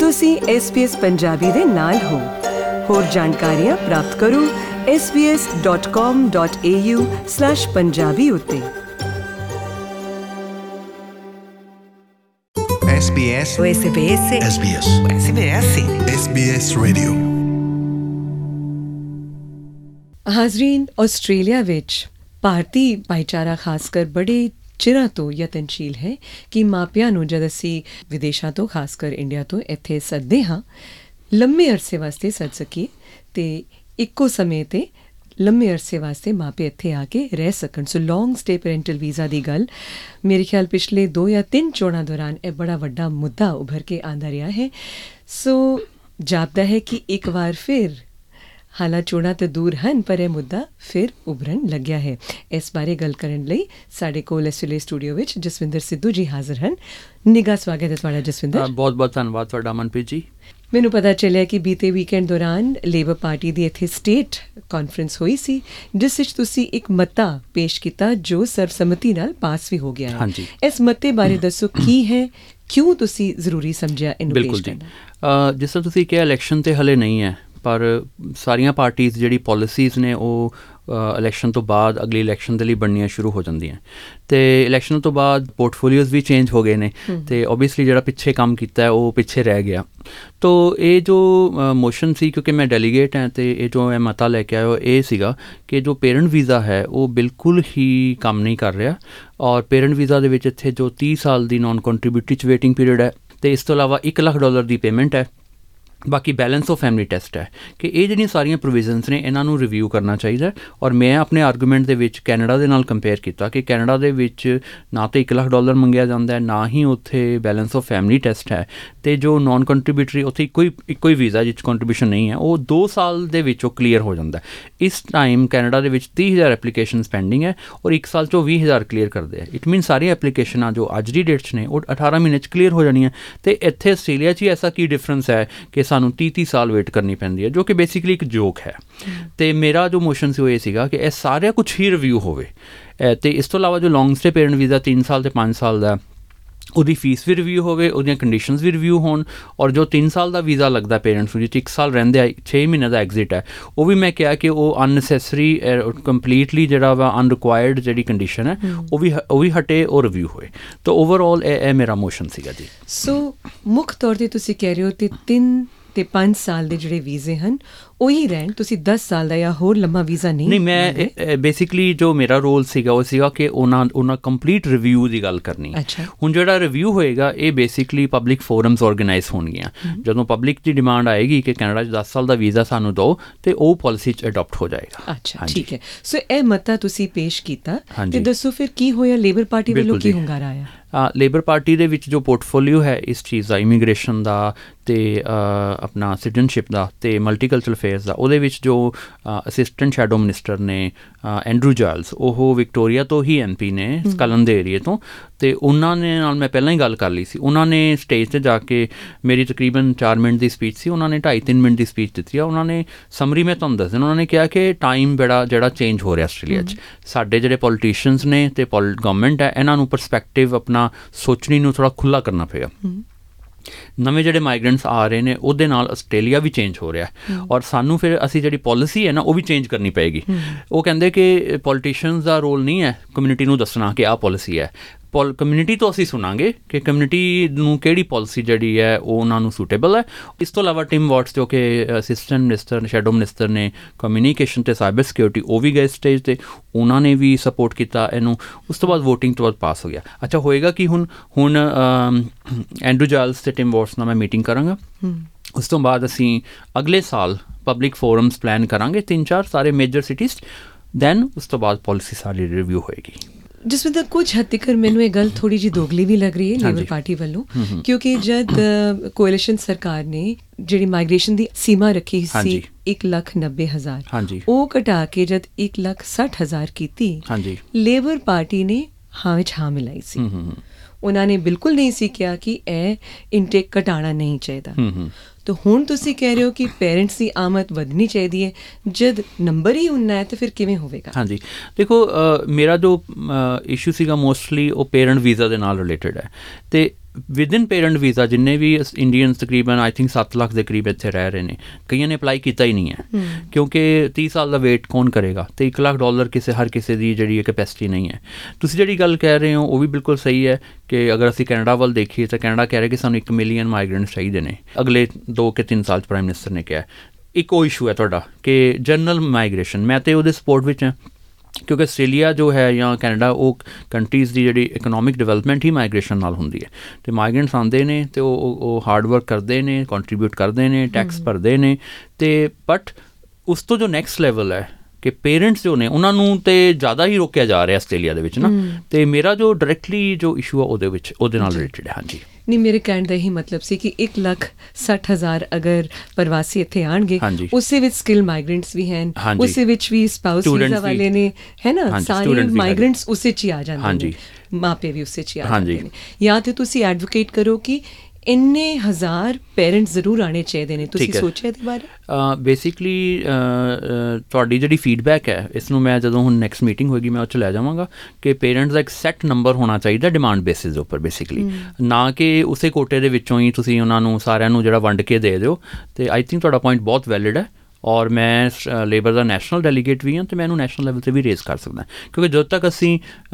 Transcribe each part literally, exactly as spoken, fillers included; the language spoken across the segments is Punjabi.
ਤੁਸੀਂ ਐਸ ਬੀ ਐਸ ਪੰਜਾਬੀ ਦੇ ਨਾਲ ਹੋ। ਹੋਰ ਜਾਣਕਾਰੀਆਂ ਪ੍ਰਾਪਤ ਕਰੋ S B S dot com dot A U slash Punjabi ਉੱਤੇ। S B S S B S S B S S B S S B S radio. ਹਾਜ਼ਰੀਨ, ਆਸਟ੍ਰੇਲੀਆ ਵਿੱਚ ਭਾਰਤੀ ਭਾਈਚਾਰਾ ਖਾਸ ਕਰ ਬੜੇ ਚਿਰਾਂ ਤੋਂ ਯਤਨਸ਼ੀਲ ਹੈ ਕਿ ਮਾਪਿਆਂ ਨੂੰ ਜਦ ਅਸੀਂ ਵਿਦੇਸ਼ਾਂ ਤੋਂ ਖਾਸ ਕਰ ਇੰਡੀਆ ਤੋਂ ਇੱਥੇ ਸੱਦਦੇ ਹਾਂ, ਲੰਮੇ ਅਰਸੇ ਵਾਸਤੇ ਸੱਦ ਸਕੀਏ ਅਤੇ ਇੱਕੋ ਸਮੇਂ 'ਤੇ ਲੰਮੇ ਅਰਸੇ ਵਾਸਤੇ ਮਾਪੇ ਇੱਥੇ ਆ ਕੇ ਰਹਿ ਸਕਣ। So long stay parental visa ਦੀ ਗੱਲ ਮੇਰੇ ਖਿਆਲ ਪਿਛਲੇ ਦੋ ਜਾਂ ਤਿੰਨ ਚੋਣਾਂ ਦੌਰਾਨ ਇਹ ਬੜਾ ਵੱਡਾ ਮੁੱਦਾ ਉੱਭਰ ਕੇ ਆਉਂਦਾ ਰਿਹਾ ਹੈ। ਸੋ ਜਾਪਦਾ ਹੈ ਕਿ ਇੱਕ ਵਾਰ ਫਿਰ ਹਾਲਾਂ ਚੋਣਾਂ ਤੋਂ ਦੂਰ ਹਨ, ਪਰ ਇਹ ਮੁੱਦਾ ਫਿਰ ਉਭਰਨ ਲੱਗਿਆ ਹੈ। ਇਸ ਬਾਰੇ ਗੱਲ ਕਰਨ ਲਈ ਸਾਡੇ ਕੋਲ ਇਸ ਵੇਲੇ ਸਟੂਡੀਓ ਵਿੱਚ ਜਸਵਿੰਦਰ ਸਿੱਧੂ ਜੀ ਹਾਜ਼ਰ ਹਨ। ਨਿੱਘਾ ਸਵਾਗਤ ਹੈ ਤੁਹਾਡਾ ਜਸਵਿੰਦਰ। ਬਹੁਤ ਬਹੁਤ ਧੰਨਵਾਦ ਤੁਹਾਡਾ ਮਨਪ੍ਰੀਤ ਜੀ। ਮੈਨੂੰ ਪਤਾ ਚੱਲਿਆ ਕਿ ਬੀਤੇ ਵੀਕਐਂਡ ਦੌਰਾਨ ਲੇਬਰ ਪਾਰਟੀ ਦੀ ਇੱਥੇ ਸਟੇਟ ਕਾਨਫਰੰਸ ਹੋਈ ਸੀ, ਜਿਸ ਵਿੱਚ ਤੁਸੀਂ ਇੱਕ ਮਤਾ ਪੇਸ਼ ਕੀਤਾ ਜੋ ਸਰਬਸੰਮਤੀ ਨਾਲ ਪਾਸ ਵੀ ਹੋ ਗਿਆ ਹੈ। ਹਾਂਜੀ, ਇਸ ਮਤੇ ਬਾਰੇ ਦੱਸੋ ਕੀ ਹੈ, ਕਿਉਂ ਤੁਸੀਂ ਜ਼ਰੂਰੀ ਸਮਝਿਆ ਇਹਨੂੰ ਪੇਸ਼ ਕਰਨਾ? ਬਿਲਕੁਲ ਜੀ, ਜਿਸ ਤਰ੍ਹਾਂ ਤੁਸੀਂ ਕਿਹਾ ਇਲੈਕਸ਼ਨ ਤੇ ਹਲੇ ਨਹੀਂ ਹੈ, ਪਰ ਸਾਰੀਆਂ ਪਾਰਟੀਜ਼ ਜਿਹੜੀ ਪੋਲਿਸੀਜ਼ ਨੇ ਉਹ ਇਲੈਕਸ਼ਨ ਤੋਂ ਬਾਅਦ ਅਗਲੀ ਇਲੈਕਸ਼ਨ ਦੇ ਲਈ ਬਣਨੀਆਂ ਸ਼ੁਰੂ ਹੋ ਜਾਂਦੀਆਂ। ਅਤੇ ਇਲੈਕਸ਼ਨ ਤੋਂ ਬਾਅਦ ਪੋਰਟਫੋਲੀਓਜ਼ ਵੀ ਚੇਂਜ ਹੋ ਗਏ ਨੇ ਅਤੇ ਓਬੀਅਸਲੀ ਜਿਹੜਾ ਪਿੱਛੇ ਕੰਮ ਕੀਤਾ ਹੈ ਉਹ ਪਿੱਛੇ ਰਹਿ ਗਿਆ। ਤੋ ਇਹ ਜੋ ਮੋਸ਼ਨ ਸੀ, ਕਿਉਂਕਿ ਮੈਂ ਡੈਲੀਗੇਟ ਹਾਂ ਅਤੇ ਇਹ ਜੋ ਮੈਂ ਮਤਾ ਲੈ ਕੇ ਆਇਆ ਇਹ ਸੀਗਾ ਕਿ ਜੋ ਪੇਰੈਂਟ ਵੀਜ਼ਾ ਹੈ ਉਹ ਬਿਲਕੁਲ ਹੀ ਕੰਮ ਨਹੀਂ ਕਰ ਰਿਹਾ, ਔਰ ਪੇਰੈਂਟ ਵੀਜ਼ਾ ਦੇ ਵਿੱਚ ਇੱਥੇ ਜੋ ਤੀਹ ਸਾਲ ਦੀ ਨਾਨ ਕੰਟਰੀਬਿਊਟਰੀ 'ਚ ਵੇਟਿੰਗ ਪੀਰੀਅਡ ਹੈ ਅਤੇ ਇਸ ਤੋਂ ਇਲਾਵਾ ਇੱਕ ਲੱਖ ਡਾਲਰ ਦੀ ਪੇਮੈਂਟ ਹੈ, ਬਾਕੀ ਬੈਲੈਂਸ ਆਫ ਫੈਮਿਲੀ ਟੈਸਟ ਹੈ, ਕਿ ਇਹ ਜਿਹੜੀਆਂ ਸਾਰੀਆਂ ਪ੍ਰੋਵੀਜ਼ਨਸ ਨੇ ਇਹਨਾਂ ਨੂੰ ਰਿਵਿਊ ਕਰਨਾ ਚਾਹੀਦਾ। ਔਰ ਮੈਂ ਆਪਣੇ ਆਰਗੂਮੈਂਟ ਦੇ ਵਿੱਚ ਕੈਨੇਡਾ ਦੇ ਨਾਲ ਕੰਪੇਅਰ ਕੀਤਾ ਕਿ ਕੈਨੇਡਾ ਦੇ ਵਿੱਚ ਨਾ ਤਾਂ ਇੱਕ ਲੱਖ ਡਾਲਰ ਮੰਗਿਆ ਜਾਂਦਾ ਹੈ, ਨਾ ਹੀ ਉੱਥੇ ਬੈਲੈਂਸ ਆਫ ਫੈਮਿਲੀ ਟੈਸਟ ਹੈ, ਅਤੇ ਜੋ ਨਾਨ ਕੰਟਰੀਬਿਊਟਰੀ ਉੱਥੇ ਇੱਕੋ ਹੀ ਇੱਕੋ ਹੀ ਵੀਜ਼ਾ ਜਿਸ 'ਚ ਕੰਟਰੀਬਿਊਸ਼ਨ ਨਹੀਂ ਹੈ ਉਹ ਦੋ ਸਾਲ ਦੇ ਵਿੱਚ ਉਹ ਕਲੀਅਰ ਹੋ ਜਾਂਦਾ। ਇਸ ਟਾਈਮ ਕੈਨੇਡਾ ਦੇ ਵਿੱਚ ਤੀਹ ਹਜ਼ਾਰ ਐਪਲੀਕੇਸ਼ਨ ਪੈਂਡਿੰਗ ਹੈ ਔਰ ਇੱਕ ਸਾਲ 'ਚੋਂ ਵੀਹ ਹਜ਼ਾਰ ਕਲੀਅਰ ਕਰਦੇ ਆ। ਇਟ ਮੀਨ ਸਾਰੀਆਂ ਐਪਲੀਕੇਸ਼ਨਾਂ ਜੋ ਅੱਜ ਦੀ ਡੇਟ 'ਚ ਨੇ ਉਹ ਅਠਾਰਾਂ ਮਹੀਨੇ 'ਚ ਕਲੀਅਰ ਹੋ ਜਾਣੀਆਂ। ਅਤੇ ਇੱਥੇ ਆਸਟ੍ਰੇਲੀਆ 'ਚ ਹੀ ਐਸਾ ਕੀ ਡਿਫਰੈਂਸ ਹੈ ਕਿ ਸਾਨੂੰ ਤੀਹ ਤੀਹ ਸਾਲ ਵੇਟ ਕਰਨੀ ਪੈਂਦੀ ਹੈ, ਜੋ ਕਿ ਬੇਸਿਕਲੀ ਇੱਕ ਜੋਕ ਹੈ। ਅਤੇ ਮੇਰਾ ਜੋ ਮੋਸ਼ਨ ਸੀ ਉਹ ਇਹ ਸੀਗਾ ਕਿ ਇਹ ਸਾਰਾ ਕੁਛ ਹੀ ਰਿਵਿਊ ਹੋਵੇ। ਅਤੇ ਇਸ ਤੋਂ ਇਲਾਵਾ ਜੋ ਲੌਂਗ ਸਟੇ ਪੇਰੈਂਟ ਵੀਜ਼ਾ ਤਿੰਨ ਸਾਲ ਅਤੇ ਪੰਜ ਸਾਲ ਦਾ, ਉਹਦੀ ਫੀਸ ਵੀ ਰਿਵਿਊ ਹੋਵੇ, ਉਹਦੀਆਂ ਕੰਡੀਸ਼ਨਸ ਵੀ ਰਿਵਿਊ ਹੋਣ। ਔਰ ਜੋ ਤਿੰਨ ਸਾਲ ਦਾ ਵੀਜ਼ਾ ਲੱਗਦਾ ਪੇਰੈਂਟਸ ਨੂੰ, ਜਿਸ 'ਚ ਇੱਕ ਸਾਲ ਰਹਿੰਦੇ ਆ, ਛੇ ਮਹੀਨੇ ਦਾ ਐਗਜ਼ਿਟ ਹੈ, ਉਹ ਵੀ ਮੈਂ ਕਿਹਾ ਕਿ ਉਹ ਅਨਨੈਸੈਸਰੀ ਕੰਪਲੀਟਲੀ ਜਿਹੜਾ ਵਾ ਅਨਰਿਕੁਆਇਰਡ ਜਿਹੜੀ ਕੰਡੀਸ਼ਨ ਹੈ ਉਹ ਵੀ ਉਹ ਵੀ ਹਟੇ, ਉਹ ਰਿਵਿਊ ਹੋਏ। ਤਾਂ ਓਵਰਆਲ ਇਹ ਇਹ ਮੇਰਾ ਮੋਸ਼ਨ ਸੀਗਾ ਜੀ। ਸੋ ਮੁੱਖ ਤੌਰ 'ਤੇ ਤੁਸੀਂ ਕਹਿ ਰਹੇ ਹੋ ਕਿ ਤਿੰਨ ਅਤੇ ਪੰਜ ਸਾਲ ਦੇ ਜਿਹੜੇ ਵੀਜ਼ੇ ਹਨ ਉਹੀ ਰਹਿਣ, ਤੁਸੀਂ ਦਸ ਸਾਲ ਦਾ ਜਾਂ ਹੋਰ ਲੰਮਾ ਵੀਜ਼ਾ ਨਹੀਂ? ਨਹੀਂ, ਮੈਂ ਬੇਸਿਕਲੀ ਜੋ ਮੇਰਾ ਰੋਲ ਸੀਗਾ ਉਹ ਸੀਗਾ ਕਿ ਉਹਨਾਂ ਉਹਨਾਂ ਕੰਪਲੀਟ ਰਿਵਿਊ ਦੀ ਗੱਲ ਕਰਨੀ। ਅੱਛਾ। ਹੁਣ ਜਿਹੜਾ ਰਿਵਿਊ ਹੋਏਗਾ ਇਹ ਬੇਸਿਕਲੀ ਪਬਲਿਕ ਫੋਰਮਸ ਆਰਗੇਨਾਈਜ਼ ਹੋਣਗੀਆਂ। ਜਦੋਂ ਪਬਲਿਕ ਦੀ ਡਿਮਾਂਡ ਆਏਗੀ ਕਿ ਕੈਨੇਡਾ 'ਚ ਦਸ ਸਾਲ ਦਾ ਵੀਜ਼ਾ ਸਾਨੂੰ ਦਿਓ, ਅਤੇ ਉਹ ਪਾਲਿਸੀ 'ਚ ਅਡੋਪਟ ਹੋ ਜਾਏਗਾ। ਅੱਛਾ, ਠੀਕ ਹੈ। ਸੋ ਇਹ ਮਤਾ ਤੁਸੀਂ ਪੇਸ਼ ਕੀਤਾ ਅਤੇ ਦੱਸੋ ਫਿਰ ਕੀ ਹੋਇਆ? ਲੇਬਰ ਪਾਰਟੀ ਵੱਲੋਂ ਕੀ ਹੁੰਗਾਰਾ ਆਇਆ? ਲੇਬਰ ਪਾਰਟੀ ਦੇ ਵਿੱਚ ਜੋ ਪੋਰਟਫੋਲੀਓ ਹੈ ਇਸ ਚੀਜ਼ ਦਾ, ਇਮੀਗ੍ਰੇਸ਼ਨ ਦਾ ਅਤੇ ਆਪਣਾ ਸਿਟੀਜ਼ਨਸ਼ਿਪ ਦਾ ਅਤੇ ਮਲਟੀਕਲਚਰਲ ਅਫੇਅਰਸ ਦਾ, ਉਹਦੇ ਵਿੱਚ ਜੋ ਅਸਿਸਟੈਂਟ ਸ਼ੈਡੋ ਮਿਨਿਸਟਰ ਨੇ ਐਂਡਰੂ ਜਾਇਲਸ, ਉਹ ਵਿਕਟੋਰੀਆ ਤੋਂ ਹੀ ਐਮ ਪੀ ਨੇ, ਸਕਲਨ ਦੇ ਏਰੀਏ ਤੋਂ, ਅਤੇ ਉਹਨਾਂ ਨੇ ਨਾਲ ਮੈਂ ਪਹਿਲਾਂ ਹੀ ਗੱਲ ਕਰ ਲਈ ਸੀ। ਉਹਨਾਂ ਨੇ ਸਟੇਜ 'ਤੇ ਜਾ ਕੇ ਮੇਰੀ ਤਕਰੀਬਨ ਚਾਰ ਮਿੰਟ ਦੀ ਸਪੀਚ ਸੀ, ਉਹਨਾਂ ਨੇ ਢਾਈ ਤਿੰਨ ਮਿੰਟ ਦੀ ਸਪੀਚ ਦਿੱਤੀ ਆ। ਉਹਨਾਂ ਨੇ ਸਮਰੀ ਮੈਂ ਤੁਹਾਨੂੰ ਦੱਸ ਦੇਣਾ, ਉਹਨਾਂ ਨੇ ਕਿਹਾ ਕਿ ਟਾਈਮ ਬੜਾ ਜਿਹੜਾ ਚੇਂਜ ਹੋ ਰਿਹਾ ਆਸਟ੍ਰੇਲੀਆ 'ਚ, ਸਾਡੇ ਜਿਹੜੇ ਪੋਲੀਟੀਸ਼ੀਅਨਸ ਨੇ ਅਤੇ ਪੋਲ ਗਵਰਨਮੈਂਟ ਹੈ, ਇਹਨਾਂ ਨੂੰ ਪਰਸਪੈਕਟਿਵ ਆਪਣਾ ਸੋਚਣੀ ਨੂੰ ਥੋੜ੍ਹਾ ਖੁੱਲ੍ਹਾ ਕਰਨਾ ਪਏਗਾ। ਨਵੇਂ ਜਿਹੜੇ ਮਾਈਗਰੈਂਟਸ ਆ ਰਹੇ ਨੇ ਉਹਦੇ ਨਾਲ ਆਸਟ੍ਰੇਲੀਆ ਵੀ ਚੇਂਜ ਹੋ ਰਿਹਾ, ਔਰ ਸਾਨੂੰ ਫਿਰ ਅਸੀਂ ਜਿਹੜੀ ਪੋਲਿਸੀ ਹੈ ਨਾ ਉਹ ਵੀ ਚੇਂਜ ਕਰਨੀ ਪਏਗੀ। ਉਹ ਕਹਿੰਦੇ ਕਿ ਪੋਲੀਟੀਸ਼ੀਅਨਸ ਦਾ ਰੋਲ ਨਹੀਂ ਹੈ ਕਮਿਊਨਿਟੀ ਨੂੰ ਦੱਸਣਾ ਕਿ ਆਹ ਪੋਲਿਸੀ ਹੈ, ਪੋਲ ਕਮਿਊਨਿਟੀ ਤੋਂ ਅਸੀਂ ਸੁਣਾਂਗੇ ਕਿ ਕਮਿਊਨਿਟੀ ਨੂੰ ਕਿਹੜੀ ਪੋਲਿਸੀ ਜਿਹੜੀ ਹੈ ਉਹ ਉਹਨਾਂ ਨੂੰ ਸੂਟੇਬਲ ਹੈ। ਇਸ ਤੋਂ ਇਲਾਵਾ ਟਿਮ ਵਾਟਸ ਜੋ ਕਿ ਅਸਿਸਟੈਂਟ ਮਿਨਿਸਟਰ ਸ਼ੈਡੋ ਮਿਨਿਸਟਰ ਨੇ ਕਮਿਊਨੀਕੇਸ਼ਨ ਅਤੇ ਸਾਈਬਰ ਸਿਕਿਉਰਿਟੀ, ਉਹ ਵੀ ਗਏ ਸਟੇਜ 'ਤੇ, ਉਹਨਾਂ ਨੇ ਵੀ ਸਪੋਰਟ ਕੀਤਾ ਇਹਨੂੰ। ਉਸ ਤੋਂ ਬਾਅਦ ਵੋਟਿੰਗ ਤੋਂ ਬਾਅਦ ਪਾਸ ਹੋ ਗਿਆ। ਅੱਛਾ, ਹੋਏਗਾ ਕਿ ਹੁਣ ਹੁਣ ਐਂਡਰੂ ਜਾਇਲਸ ਅਤੇ ਟਿਮ ਵਾਟਸ ਨਾਲ ਮੈਂ ਮੀਟਿੰਗ ਕਰਾਂਗਾ। ਉਸ ਤੋਂ ਬਾਅਦ ਅਸੀਂ ਅਗਲੇ ਸਾਲ ਪਬਲਿਕ ਫੋਰਮਸ ਪਲਾਨ ਕਰਾਂਗੇ ਤਿੰਨ ਚਾਰ ਸਾਰੇ ਮੇਜਰ ਸਿਟੀਜ਼, ਦੈਨ ਉਸ ਤੋਂ ਬਾਅਦ ਪੋਲਿਸੀ ਸਾਰੀ ਰਿਵਿਊ ਹੋਏਗੀ। ਜਿਸਵੇਂ ਕੁਝ ਹੱਦ ਤੱਕ ਮੈਨੂੰ ਇਹ ਗੱਲ ਥੋੜ੍ਹੀ ਜਿਹੀ ਦੋਗਲੀ ਵੀ ਲੱਗ ਰਹੀ ਹੈ ਲੇਬਰ ਪਾਰਟੀ ਵੱਲੋਂ, ਕਿਉਂਕਿ ਜਦ ਕੋਐਲੀਸ਼ਨ ਸਰਕਾਰ ਨੇ ਜਿਹੜੀ ਮਾਈਗ੍ਰੇਸ਼ਨ ਦੀ ਸੀਮਾ ਰੱਖੀ ਸੀ ਇੱਕ ਲੱਖ ਨੱਬੇ ਹਜ਼ਾਰ, ਉਹ ਘਟਾ ਕੇ ਜਦ ਇੱਕ ਲੱਖ ਸੱਠ ਹਜ਼ਾਰ ਕੀਤੀ, ਲੇਬਰ ਪਾਰਟੀ ਨੇ ਹਾਂ ਵਿੱਚ ਹਾਂ ਮਿਲਾਈ ਸੀ। ਉਹਨਾਂ ਨੇ ਬਿਲਕੁਲ ਨਹੀਂ ਸੀ ਕਿਹਾ ਕਿ ਇਹ ਇਨਟੇਕ ਘਟਾਉਣਾ ਨਹੀਂ ਚਾਹੀਦਾ। ਤਾਂ ਹੁਣ ਤੁਸੀਂ ਕਹਿ ਰਹੇ ਹੋ ਕਿ ਪੇਰੈਂਟਸ ਦੀ ਆਮਦ ਵਧਣੀ ਚਾਹੀਦੀ ਹੈ, ਜਦ ਨੰਬਰ ਹੀ ਉਨਾ ਹੈ ਤਾਂ ਫਿਰ ਕਿਵੇਂ ਹੋਵੇਗਾ? ਹਾਂਜੀ, ਦੇਖੋ ਮੇਰਾ ਜੋ ਇਸ਼ੂ ਸੀਗਾ ਮੋਸਟਲੀ ਉਹ ਪੇਰੈਂਟ ਵੀਜ਼ਾ ਦੇ ਨਾਲ ਰਿਲੇਟਡ ਹੈ, ਅਤੇ ਵਿਦਿਨ ਪੇਰੈਂਟ ਵੀਜ਼ਾ ਜਿੰਨੇ ਵੀ ਇੰਡੀਅਨਸ ਤਕਰੀਬਨ ਆਈ ਥਿੰਕ ਸੱਤ ਲੱਖ ਦੇ ਕਰੀਬ ਇੱਥੇ ਰਹਿ ਰਹੇ ਨੇ, ਕਈਆਂ ਨੇ ਅਪਲਾਈ ਕੀਤਾ ਹੀ ਨਹੀਂ ਹੈ ਕਿਉਂਕਿ ਤੀਹ ਸਾਲ ਦਾ ਵੇਟ ਕੌਣ ਕਰੇਗਾ, ਅਤੇ ਇੱਕ ਲੱਖ ਡਾਲਰ ਕਿਸੇ ਹਰ ਕਿਸੇ ਦੀ ਜਿਹੜੀ ਕੈਪੈਸਿਟੀ ਨਹੀਂ ਹੈ। ਤੁਸੀਂ ਜਿਹੜੀ ਗੱਲ ਕਹਿ ਰਹੇ ਹੋ ਉਹ ਵੀ ਬਿਲਕੁਲ ਸਹੀ ਹੈ ਕਿ ਅਗਰ ਅਸੀਂ ਕੈਨੇਡਾ ਵੱਲ ਦੇਖੀਏ ਤਾਂ ਕੈਨੇਡਾ ਕਹਿ ਰਿਹਾ ਕਿ ਸਾਨੂੰ ਇੱਕ ਮਿਲੀਅਨ ਮਾਈਗਰੈਂਟਸ ਚਾਹੀਦੇ ਨੇ ਅਗਲੇ ਦੋ ਕਿ ਤਿੰਨ ਸਾਲ 'ਚ ਪ੍ਰਾਈਮ ਮਿਨਿਸਟਰ ਨੇ ਕਿਹਾ। ਇੱਕ ਉਹ ਇਸ਼ੂ ਹੈ ਤੁਹਾਡਾ ਕਿ ਜਨਰਲ ਮਾਈਗ੍ਰੇਸ਼ਨ, ਮੈਂ ਤਾਂ ਉਹਦੇ ਸਪੋਰਟ ਵਿੱਚ ਹਾਂ ਕਿਉਂਕਿ ਆਸਟ੍ਰੇਲੀਆ ਜੋ ਹੈ ਜਾਂ ਕੈਨੇਡਾ ਉਹ ਕੰਟਰੀਜ਼ ਦੀ ਜਿਹੜੀ ਇਕਨੋਮਿਕ ਡਿਵੈਲਪਮੈਂਟ ਹੀ ਮਾਈਗ੍ਰੇਸ਼ਨ ਨਾਲ ਹੁੰਦੀ ਹੈ, ਅਤੇ ਮਾਈਗਰੈਂਟਸ ਆਉਂਦੇ ਨੇ ਅਤੇ ਉਹ ਉਹ ਹਾਰਡ ਵਰਕ ਕਰਦੇ ਨੇ, ਕੰਟਰੀਬਿਊਟ ਕਰਦੇ ਨੇ, ਟੈਕਸ ਭਰਦੇ ਨੇ, ਅਤੇ ਬਟ ਉਸ ਤੋਂ ਜੋ ਨੈਕਸਟ ਲੈਵਲ ਹੈ ਕਿ ਪੇਰੈਂਟਸ ਜੋ ਨੇ ਉਹਨਾਂ ਨੂੰ ਤਾਂ ਜ਼ਿਆਦਾ ਹੀ ਰੋਕਿਆ ਜਾ ਰਿਹਾ ਆਸਟ੍ਰੇਲੀਆ ਦੇ ਵਿੱਚ ਨਾ, ਅਤੇ ਮੇਰਾ ਜੋ ਡਾਇਰੈਕਟਲੀ ਜੋ ਇਸ਼ੂ ਆ ਉਹਦੇ ਵਿੱਚ ਉਹਦੇ ਨਾਲ ਰਿਲੇਟਡ ਹੈ। ਹਾਂਜੀ ਨਹੀਂ, ਮੇਰੇ ਕਹਿਣ ਦਾ ਇਹੀ ਮਤਲਬ ਸੀ ਕਿ ਇੱਕ ਲੱਖ ਸੱਠ ਹਜ਼ਾਰ ਅਗਰ ਪ੍ਰਵਾਸੀ ਇੱਥੇ ਆਉਣਗੇ, ਉਸੇ ਵਿੱਚ ਸਕਿਲ ਮਾਈਗਰੈਂਟਸ ਵੀ ਹਨ, ਉਸੇ ਵਿੱਚ ਵੀ ਸਪਾਊਸ ਵੀਜ਼ਾ ਵਾਲੇ ਨੇ, ਹੈ ਨਾ, ਸਾਰੇ ਮਾਈਗਰੈਂਟਸ ਉਸੇ 'ਚ ਹੀ ਆ ਜਾਂਦੇ ਨੇ, ਮਾਪੇ ਵੀ ਉਸੇ 'ਚ ਹੀ ਆ ਜਾਂਦੇ ਨੇ। ਜਾਂ ਤਾਂ ਤੁਸੀਂ ਐਡਵੋਕੇਟ ਕਰੋ ਕਿ ਇੰਨੇ ਹਜ਼ਾਰ ਪੇਰੈਂਟਸ ਜ਼ਰੂਰ ਆਉਣੇ ਚਾਹੀਦੇ ਨੇ, ਤੁਸੀਂ ਸੋਚਿਆ ਇਹਦੇ ਬਾਰੇ? ਬੇਸਿਕਲੀ ਤੁਹਾਡੀ ਜਿਹੜੀ ਫੀਡਬੈਕ ਹੈ ਇਸ ਨੂੰ ਮੈਂ ਜਦੋਂ ਹੁਣ ਨੈਕਸਟ ਮੀਟਿੰਗ ਹੋਏਗੀ ਮੈਂ ਉਹ 'ਚ ਲੈ ਜਾਵਾਂਗਾ ਕਿ ਪੇਰੈਂਟਸ ਦਾ ਇੱਕ ਸੈੱਟ ਨੰਬਰ ਹੋਣਾ ਚਾਹੀਦਾ ਡਿਮਾਂਡ ਬੇਸਿਸ ਦੇ ਉੱਪਰ ਬੇਸਿਕਲੀ, ਨਾ ਕਿ ਉਸੇ ਕੋਟੇ ਦੇ ਵਿੱਚੋਂ ਹੀ ਤੁਸੀਂ ਉਹਨਾਂ ਨੂੰ ਸਾਰਿਆਂ ਨੂੰ ਜਿਹੜਾ ਵੰਡ ਕੇ ਦੇ ਦਿਓ। ਅਤੇ ਆਈ ਥਿੰਕ ਤੁਹਾਡਾ ਪੁਆਇੰਟ ਬਹੁਤ ਵੈਲਿਡ ਹੈ ਔਰ ਮੈਂ ਲੇਬਰ ਦਾ ਨੈਸ਼ਨਲ ਡੈਲੀਗੇਟ ਵੀ ਹਾਂ ਅਤੇ ਮੈਂ ਇਹਨੂੰ ਨੈਸ਼ਨਲ ਲੈਵਲ 'ਤੇ ਵੀ ਰੇਜ਼ ਕਰ ਸਕਦਾ, ਕਿਉਂਕਿ ਜਦੋਂ ਤੱਕ ਅਸੀਂ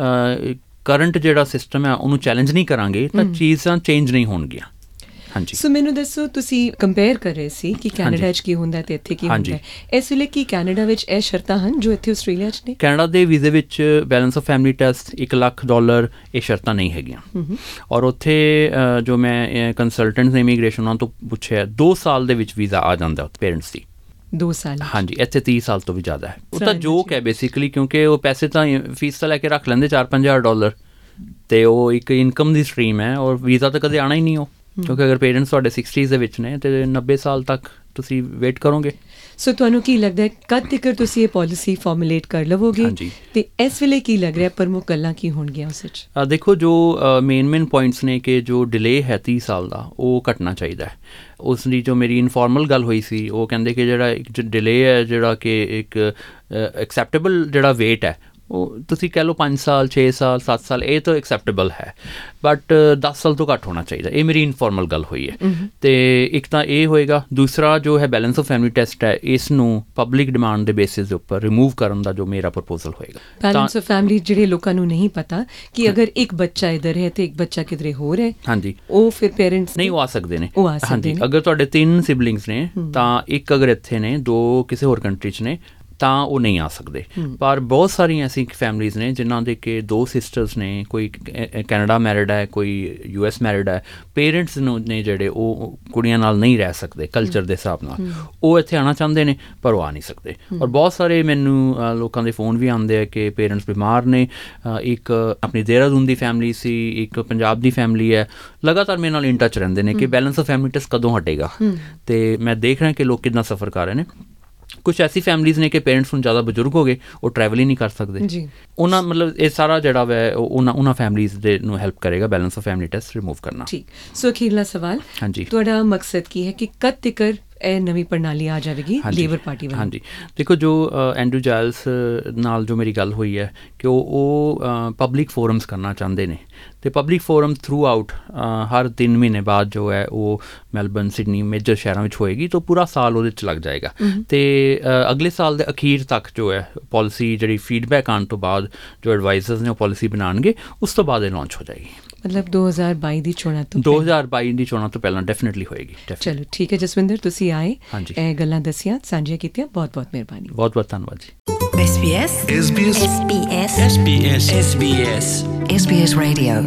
ਕਰੰਟ ਜਿਹੜਾ ਸਿਸਟਮ ਹੈ ਉਹਨੂੰ ਚੈਲੰਜ ਨਹੀਂ ਕਰਾਂਗੇ ਤਾਂ ਚੀਜ਼ਾਂ ਚੇਂਜ ਨਹੀਂ ਹੋਣਗੀਆਂ। ਹਾਂਜੀ, ਸੋ ਮੈਨੂੰ ਦੱਸੋ, ਤੁਸੀਂ ਕੰਪੇਅਰ ਕਰ ਰਹੇ ਸੀ ਕਿ ਕੈਨੇਡਾ 'ਚ ਕੀ ਹੁੰਦਾ ਅਤੇ ਇੱਥੇ ਕੀ ਹੁੰਦਾ, ਇਸ ਵੇਲੇ ਕੀ ਕੈਨੇਡਾ ਵਿੱਚ ਇਹ ਸ਼ਰਤਾਂ ਹਨ ਜੋ ਇੱਥੇ ਆਸਟ੍ਰੇਲੀਆ 'ਚ ਨੇ? ਕੈਨੇਡਾ ਦੇ ਵੀਜ਼ੇ ਵਿੱਚ ਬੈਲੈਂਸ ਆਫ ਫੈਮਿਲੀ ਟੈਸਟ ਇੱਕ ਲੱਖ ਡਾਲਰ ਇਹ ਸ਼ਰਤਾਂ ਨਹੀਂ ਹੈਗੀਆਂ, ਔਰ ਉੱਥੇ ਜੋ ਮੈਂ ਕੰਸਲਟੈਂਟਸ ਨੇ ਇਮੀਗ੍ਰੇਸ਼ਨ ਉਹਨਾਂ ਤੋਂ ਪੁੱਛਿਆ ਦੋ ਸਾਲ ਦੇ ਵਿੱਚ ਵੀਜ਼ਾ ਆ ਜਾਂਦਾ ਪੇਰੈਂਟਸ ਦੀ। ਦੋ ਸਾਲ? ਹਾਂਜੀ, ਇੱਥੇ ਤੀਹ ਸਾਲ ਤੋਂ ਵੀ ਜ਼ਿਆਦਾ ਹੈ। ਉਹ ਤਾਂ ਜੋਕ ਹੈ ਬੇਸਿਕਲੀ, ਕਿਉਂਕਿ ਉਹ ਪੈਸੇ ਤਾਂ ਫੀਸ ਤਾਂ ਲੈ ਕੇ ਰੱਖ ਲੈਂਦੇ ਚਾਰ ਪੰਜ ਹਜ਼ਾਰ ਡਾਲਰ, ਅਤੇ ਉਹ ਇੱਕ ਇਨਕਮ ਦੀ ਸਟਰੀਮ ਹੈ, ਔਰ ਵੀਜ਼ਾ ਤਾਂ ਕਦੇ ਆਉਣਾ ਹੀ ਨਹੀਂ ਉਹ, ਕਿਉਂਕਿ ਅਗਰ ਪੇਰੈਂਟਸ ਤੁਹਾਡੇ ਸਿਕਸਟੀਜ਼ ਦੇ ਵਿੱਚ ਨੇ ਅਤੇ ਨੱਬੇ ਸਾਲ ਤੱਕ ਤੁਸੀਂ ਵੇਟ ਕਰੋਗੇ। ਸੋ ਤੁਹਾਨੂੰ ਕੀ ਲੱਗਦਾ ਹੈ ਕਦ ਤੱਕ ਤੁਸੀਂ ਇਹ ਪਾਲਿਸੀ ਫਾਰਮੂਲੇਟ ਕਰ ਲਵੋਗੇ, ਅਤੇ ਇਸ ਵੇਲੇ ਕੀ ਲੱਗ ਰਿਹਾ ਪ੍ਰਮੁੱਖ ਗੱਲਾਂ ਕੀ ਹੋਣਗੀਆਂ ਉਸ ਵਿੱਚ? ਦੇਖੋ, ਜੋ ਮੇਨ ਮੇਨ ਪੁਆਇੰਟਸ ਨੇ ਕਿ ਜੋ ਡਿਲੇ ਹੈ ਤੀਹ ਸਾਲ ਦਾ ਉਹ ਘਟਣਾ ਚਾਹੀਦਾ ਹੈ। ਉਸ ਦੀ ਜੋ ਮੇਰੀ ਇਨਫੋਰਮਲ ਗੱਲ ਹੋਈ ਸੀ ਉਹ ਕਹਿੰਦੇ ਕਿ ਜਿਹੜਾ ਇੱਕ ਡਿਲੇ ਹੈ ਜਿਹੜਾ ਕਿ ਇੱਕ ਐਕਸੈਪਟੇਬਲ ਜਿਹੜਾ ਵੇਟ ਹੈ ਉਹ ਤੁਸੀਂ ਕਹਿ ਲਓ ਪੰਜ ਸਾਲ ਛੇ ਸਾਲ ਸੱਤ ਸਾਲ ਇਹ ਤਾਂ ਐਕਸੈਪਟੇਬਲ ਹੈ, ਬਟ ਦਸ ਸਾਲ ਤੋਂ ਘੱਟ ਹੋਣਾ ਚਾਹੀਦਾ, ਇਹ ਮੇਰੀ ਇਨਫੋਰਮਲ ਗੱਲ ਹੋਈ ਹੈ। ਅਤੇ ਇੱਕ ਤਾਂ ਇਹ ਹੋਏਗਾ, ਦੂਸਰਾ ਜੋ ਹੈ ਬੈਲੈਂਸ ਆਫ ਫੈਮਿਲੀ ਟੈਸਟ ਹੈ ਇਸ ਨੂੰ ਪਬਲਿਕ ਡਿਮਾਂਡ ਦੇ ਬੇਸਿਸ ਦੇ ਉੱਪਰ ਰਿਮੂਵ ਕਰਨ ਦਾ ਜੋ ਮੇਰਾ ਪ੍ਰਪੋਜ਼ਲ ਹੋਏਗਾ। ਬੈਲੈਂਸ ਆਫ ਫੈਮਿਲੀ ਜਿਹੜੇ ਲੋਕਾਂ ਨੂੰ ਨਹੀਂ ਪਤਾ ਕਿ ਅਗਰ ਇੱਕ ਬੱਚਾ ਇੱਧਰ ਹੈ ਅਤੇ ਇੱਕ ਬੱਚਾ ਕਿਧਰੇ ਹੋਰ ਹੈ, ਹਾਂਜੀ, ਉਹ ਫਿਰ ਪੇਰੈਂਟਸ ਨਹੀਂ ਉਹ ਆ ਸਕਦੇ ਨੇ। ਹਾਂਜੀ, ਅਗਰ ਤੁਹਾਡੇ ਤਿੰਨ ਸਿਬਲਿੰਗਸ ਨੇ ਤਾਂ ਇੱਕ ਅਗਰ ਇੱਥੇ ਨੇ, ਦੋ ਕਿਸੇ ਹੋਰ ਕੰਟਰੀ 'ਚ ਨੇ ਤਾਂ ਉਹ ਨਹੀਂ ਆ ਸਕਦੇ। ਪਰ ਬਹੁਤ ਸਾਰੀਆਂ ਐਸੀ ਫੈਮਲੀਜ਼ ਨੇ ਜਿਨ੍ਹਾਂ ਦੇ ਕਿ ਦੋ ਸਿਸਟਰਸ ਨੇ, ਕੋਈ ਕੈਨੇਡਾ ਮੈਰਿਡ ਹੈ, ਕੋਈ ਯੂ ਐਸ ਮੈਰਿਡ ਹੈ, ਪੇਰੈਂਟਸ ਨੂੰ ਨੇ ਜਿਹੜੇ ਉਹ ਕੁੜੀਆਂ ਨਾਲ ਨਹੀਂ ਰਹਿ ਸਕਦੇ ਕਲਚਰ ਦੇ ਹਿਸਾਬ ਨਾਲ, ਉਹ ਇੱਥੇ ਆਉਣਾ ਚਾਹੁੰਦੇ ਨੇ ਪਰ ਉਹ ਆ ਨਹੀਂ ਸਕਦੇ। ਔਰ ਬਹੁਤ ਸਾਰੇ ਮੈਨੂੰ ਲੋਕਾਂ ਦੇ ਫੋਨ ਵੀ ਆਉਂਦੇ ਆ ਕਿ ਪੇਰੈਂਟਸ ਬਿਮਾਰ ਨੇ, ਇੱਕ ਆਪਣੀ ਦੇਹਰਾਦੂਨ ਦੀ ਫੈਮਿਲੀ ਸੀ, ਇੱਕ ਪੰਜਾਬ ਦੀ ਫੈਮਿਲੀ ਹੈ, ਲਗਾਤਾਰ ਮੇਰੇ ਨਾਲ ਇਨ ਟੱਚ ਰਹਿੰਦੇ ਨੇ ਕਿ ਬੈਲੈਂਸ ਆਫ ਫੈਮਿਲੀ ਟੈਸਟ ਕਦੋਂ ਹਟੇਗਾ, ਅਤੇ ਮੈਂ ਦੇਖ ਰਿਹਾ ਕਿ ਲੋਕ ਕਿੱਦਾਂ ਸਫ਼ਰ ਕਰ ਰਹੇ ਨੇ। ਕੁਛ ਐਸੀ ਫੈਮਲੀਜ਼ ਨੇ ਕਿ ਪੇਰੈਂਟਸ ਹੁਣ ਜ਼ਿਆਦਾ ਬਜ਼ੁਰਗ ਹੋ ਗਏ, ਉਹ ਟਰੈਵਲ ਹੀ ਨਹੀਂ ਕਰ ਸਕਦੇ ਜੀ, ਉਹਨਾਂ ਮਤਲਬ ਇਹ ਸਾਰਾ ਜਿਹੜਾ ਵੈ ਉਹਨਾਂ ਉਹਨਾਂ ਫੈਮਲੀਜ਼ ਦੇ ਨੂੰ ਹੈਲਪ ਕਰੇਗਾ balance of family test remove ਕਰਨਾ। ਠੀਕ, ਸੋ ਅਖੀਰਲਾ ਸਵਾਲ, ਹਾਂਜੀ, ਤੁਹਾਡਾ ਮਕਸਦ ਕੀ ਹੈ ਕਿ ਕਦ ਤੱਕ ਇਹ ਨਵੀਂ ਪ੍ਰਣਾਲੀ ਆ ਜਾਵੇਗੀ ਲੇਬਰ ਪਾਰਟੀ ਵੱਲੋਂ? ਹਾਂਜੀ, ਦੇਖੋ, ਜੋ ਐਂਡਰੂ ਜਾਇਲਸ ਨਾਲ ਜੋ ਮੇਰੀ ਗੱਲ ਹੋਈ ਹੈ ਕਿ ਉਹ ਉਹ ਪਬਲਿਕ ਫੋਰਮਸ ਕਰਨਾ ਚਾਹੁੰਦੇ ਨੇ, ਅਤੇ ਪਬਲਿਕ ਫੋਰਮ ਥਰੂ ਆਊਟ ਹਰ ਤਿੰਨ ਮਹੀਨੇ ਬਾਅਦ ਜੋ ਹੈ ਉਹ ਮੈਲਬਰਨ, ਸਿਡਨੀ, ਮੇਜਰ ਸ਼ਹਿਰਾਂ ਵਿੱਚ ਹੋਏਗੀ, ਤਾਂ ਪੂਰਾ ਸਾਲ ਉਹਦੇ 'ਚ ਲੱਗ ਜਾਏਗਾ। ਅਤੇ ਅਗਲੇ ਸਾਲ ਦੇ ਅਖੀਰ ਤੱਕ ਜੋ ਹੈ ਪਾਲਿਸੀ ਜਿਹੜੀ ਫੀਡਬੈਕ ਆਉਣ ਤੋਂ ਬਾਅਦ ਜੋ ਐਡਵਾਈਜ਼ਰਸ ਨੇ ਉਹ ਪਾਲਿਸੀ ਬਣਾਉਣਗੇ, ਉਸ ਤੋਂ ਬਾਅਦ ਇਹ ਲਾਂਚ ਹੋ ਜਾਏਗੀ। ਮਤਲਬ ਦੋ ਹਜ਼ਾਰ ਬਾਈ ਦੀ ਚੋਣਾਂ ਤੋਂ ਦੋ ਹਜ਼ਾਰ ਬਾਈ ਦੀ ਚੋਣਾਂ ਤੋਂ ਪਹਿਲਾਂ ਡੈਫੀਨਿਟਲੀ ਹੋਏਗੀ। ਚਲੋ ਠੀਕ ਹੈ ਜਸਵਿੰਦਰ, ਤੁਸੀਂ ਆਏ, ਇਹ ਗੱਲਾਂ ਦੱਸੀਆਂ, ਸਾਂਝੀਆਂ ਕੀਤੀਆਂ, ਬਹੁਤ ਬਹੁਤ ਮਿਹਰਬਾਨੀ। ਬਹੁਤ ਬਹੁਤ ਧੰਨਵਾਦ ਜੀ। S B S S B S S B S S B S S B S S B S radio.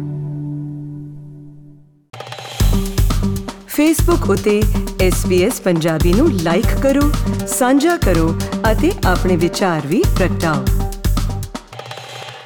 Facebook ਉਤੇ ਐਸ ਬੀ ਐਸ ਪੰਜਾਬੀ ਨੂੰ ਲਾਈਕ ਕਰੋ, ਸਾਂਝਾ ਕਰੋ ਅਤੇ ਆਪਣੇ ਵਿਚਾਰ ਵੀ ਪ੍ਰਗਟਾਓ।